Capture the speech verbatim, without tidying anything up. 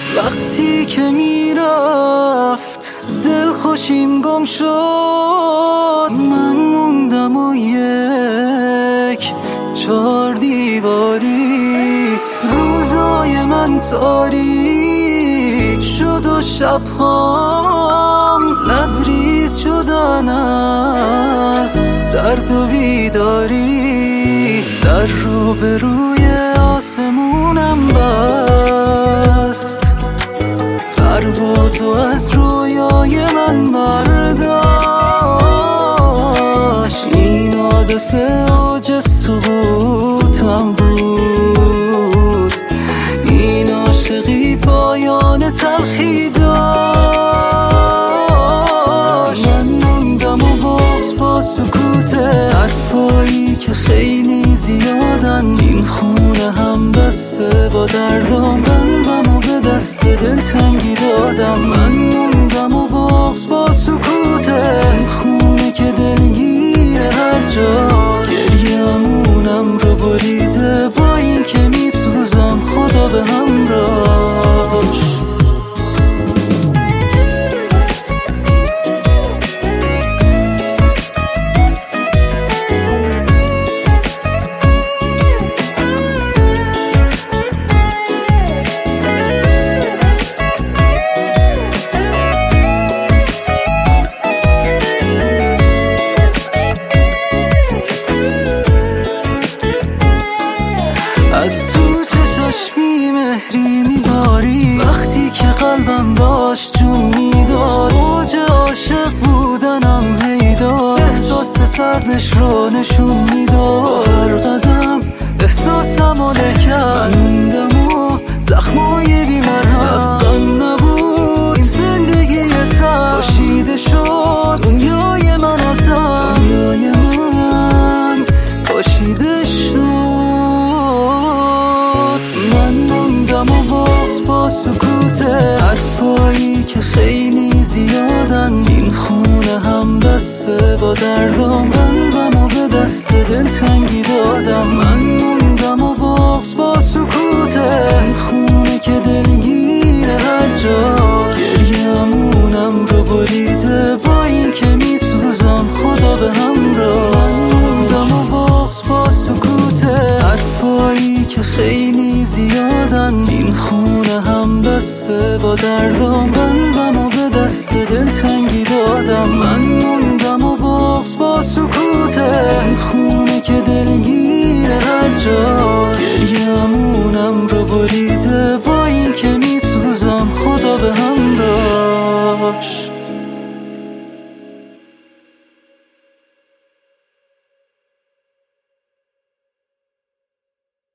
وقتی که میرفت دل خوشیم گم شد، من موندم و یک چار دیواری. روزای من تاریک شد و شبهام لبریز شدن از درد و بیداری. در روبروی آسمونم بست، پروازو از رویای من برداشت. این حادثه اوج سقوطم بود، این عاشقی پایان تلخی داشت. من موندم و بغض با سکوت حرفایی که خیلی زیادن. این خونه هم بسته با دردام، قلبم و به دست دلتنگی دادم. من موندم و بغض با سکوت خونه که دلگیر هر جا. گریه‌مونم رو بریده با این که میسوزم، خدا به همراهش. از تو چشاش بی مهری میباری، وقتی که قلبم داشت جون میداد. اوج عاشق بودنم هیدار، احساس سردش رو نشون میداد. هر قدم احساسم و نکرد، من موندم و زخمای بیمرهم. غم نبود این زندگی تر، پاشیده شد دنیای من ازم. دنیای من پاشیده شد. من موندم و بغض با سکوت حرفایی که خیلی زیادن. این خونه هم بسته با دردام، قلبم و به دست دلتنگی دادم. من موندم و بغض با سکوت خونه که دلگیر هر جا. گریه‌مونم رو بریده با این که میسوزم، خدا به همراه. من موندم و بغض با سکوت حرفایی که خیلی زیادن. این خونه هم بسته با دردام، قلبم و به دست دلتنگی دادم. من موندم و بغض با سکوت خونه که دلگیر هر جا. گریه‌مونم رو بریده